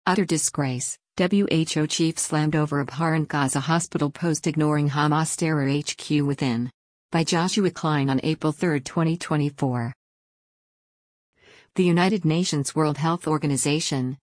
Utter disgrace, WHO chief slammed over abhorrent Gaza hospital post ignoring Hamas terror HQ within. By Joshua Klein on April 3, 2024. The United Nations World Health Organization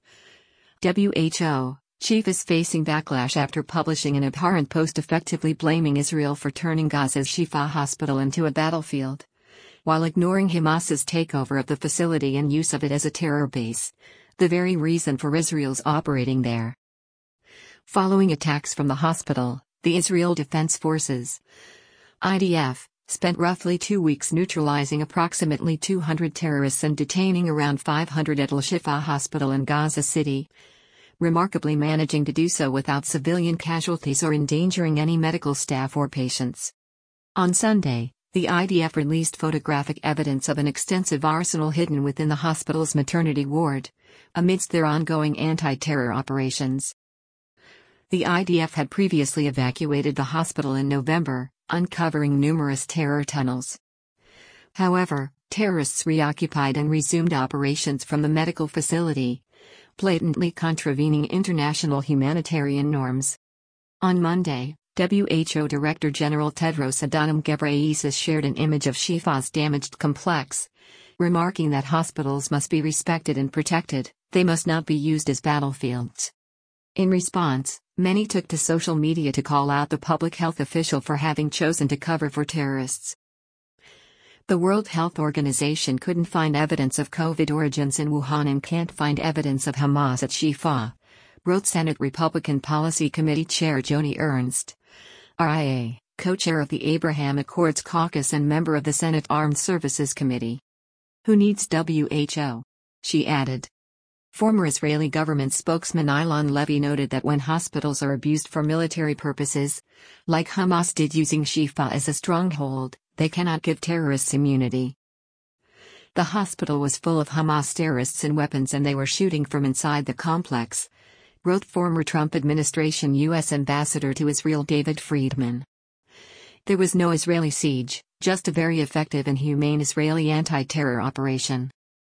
(WHO) chief is facing backlash after publishing an abhorrent post effectively blaming Israel for turning Gaza's Shifa hospital into a battlefield, while ignoring Hamas's takeover of the facility and use of it as a terror base, the very reason for Israel's operating there. Following attacks from the hospital, the Israel Defense Forces (IDF) spent roughly 2 weeks neutralizing approximately 200 terrorists and detaining around 500 at Al-Shifa Hospital in Gaza City, remarkably managing to do so without civilian casualties or endangering any medical staff or patients. On Sunday, the IDF released photographic evidence of an extensive arsenal hidden within the hospital's maternity ward, amidst their ongoing anti-terror operations. The IDF had previously evacuated the hospital in November, uncovering numerous terror tunnels. However, terrorists reoccupied and resumed operations from the medical facility, blatantly contravening international humanitarian norms. On Monday, WHO Director General Tedros Adhanom Ghebreyesus shared an image of Shifa's damaged complex, remarking that hospitals must be respected and protected, they must not be used as battlefields. In response, many took to social media to call out the public health official for having chosen to cover for terrorists. The World Health Organization couldn't find evidence of COVID origins in Wuhan and can't find evidence of Hamas at Shifa, wrote Senate Republican Policy Committee Chair Joni Ernst, RIA, co-chair of the Abraham Accords Caucus and member of the Senate Armed Services Committee. Who needs WHO? She added. Former Israeli government spokesman Ilan Levy noted that when hospitals are abused for military purposes, like Hamas did using Shifa as a stronghold, they cannot give terrorists immunity. The hospital was full of Hamas terrorists and weapons and they were shooting from inside the complex, wrote former Trump administration U.S. Ambassador to Israel David Friedman. There was no Israeli siege, just a very effective and humane Israeli anti-terror operation.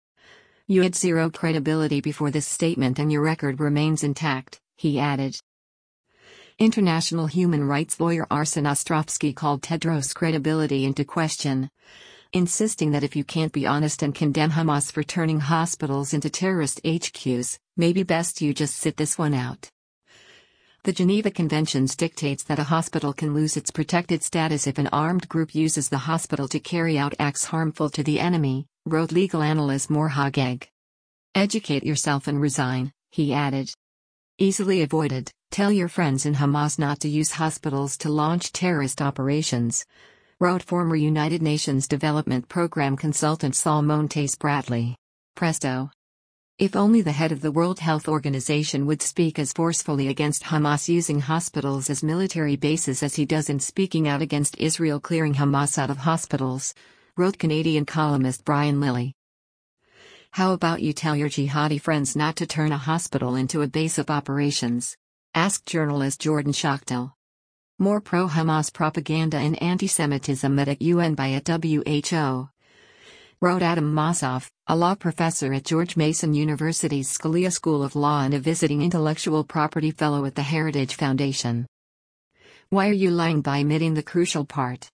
You had zero credibility before this statement and your record remains intact, he added. International human rights lawyer Arsen Ostrovsky called Tedros' credibility into question, insisting that if you can't be honest and condemn Hamas for turning hospitals into terrorist HQs, maybe best you just sit this one out. The Geneva Conventions dictates that a hospital can lose its protected status if an armed group uses the hospital to carry out acts harmful to the enemy, wrote legal analyst Mor Hageg. Educate yourself and resign, he added. Easily avoided, tell your friends in Hamas not to use hospitals to launch terrorist operations, wrote former United Nations Development Program consultant Saul Montes Bradley. Presto. If only the head of the World Health Organization would speak as forcefully against Hamas using hospitals as military bases as he does in speaking out against Israel clearing Hamas out of hospitals, wrote Canadian columnist Brian Lilly. How about you tell your jihadi friends not to turn a hospital into a base of operations? Asked journalist Jordan Schachtel. More pro-Hamas propaganda and anti-Semitism at UN by at WHO, wrote Adam Mossoff, a law professor at George Mason University's Scalia School of Law and a visiting intellectual property fellow at the Heritage Foundation. Why are you lying by omitting the crucial part?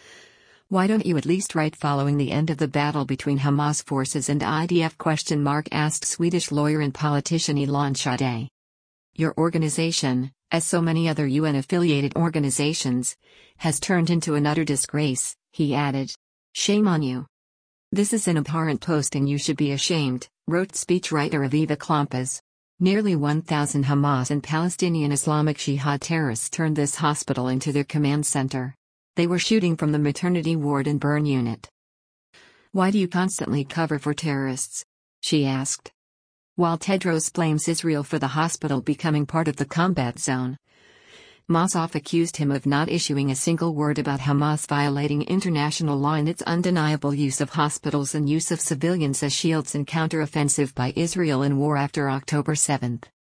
Why don't you at least write following the end of the battle between Hamas forces and IDF? Asked Swedish lawyer and politician Ilan Shadeh. Your organization, as so many other UN-affiliated organizations, has turned into an utter disgrace, he added. Shame on you. This is an abhorrent post and you should be ashamed, wrote speechwriter Aviva Klompas. Nearly 1,000 Hamas and Palestinian Islamic Jihad terrorists turned this hospital into their command center. They were shooting from the maternity ward and burn unit. Why do you constantly cover for terrorists? She asked. While Tedros blames Israel for the hospital becoming part of the combat zone, Mossoff accused him of not issuing a single word about Hamas violating international law and its undeniable use of hospitals and use of civilians as shields in counter-offensive by Israel in war after October 7.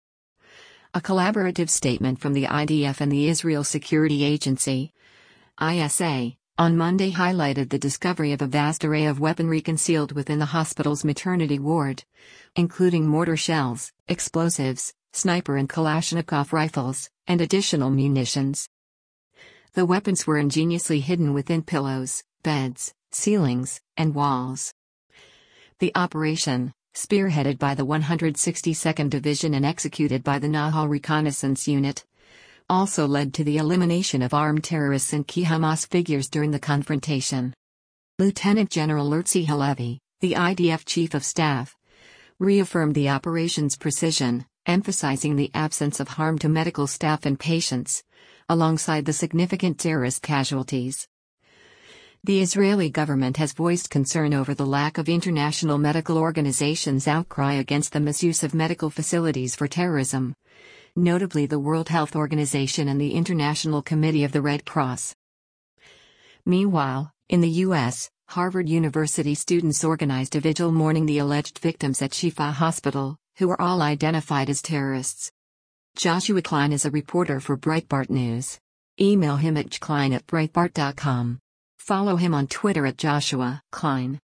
A collaborative statement from the IDF and the Israel Security Agency, ISA, on Monday highlighted the discovery of a vast array of weaponry concealed within the hospital's maternity ward, including mortar shells, explosives, sniper and Kalashnikov rifles, and additional munitions. The weapons were ingeniously hidden within pillows, beds, ceilings, and walls. The operation, spearheaded by the 162nd Division and executed by the Nahal Reconnaissance Unit, also led to the elimination of armed terrorists and key Hamas figures during the confrontation. Lieutenant General Herzi Halevi, the IDF Chief of Staff, reaffirmed the operation's precision, emphasizing the absence of harm to medical staff and patients, alongside the significant terrorist casualties. The Israeli government has voiced concern over the lack of international medical organizations' outcry against the misuse of medical facilities for terrorism, notably the World Health Organization and the International Committee of the Red Cross. Meanwhile, in the U.S., Harvard University students organized a vigil mourning the alleged victims at Shifa Hospital, who were all identified as terrorists. Joshua Klein is a reporter for Breitbart News. Email him at jklein@breitbart.com. Follow him on Twitter at Joshua Klein.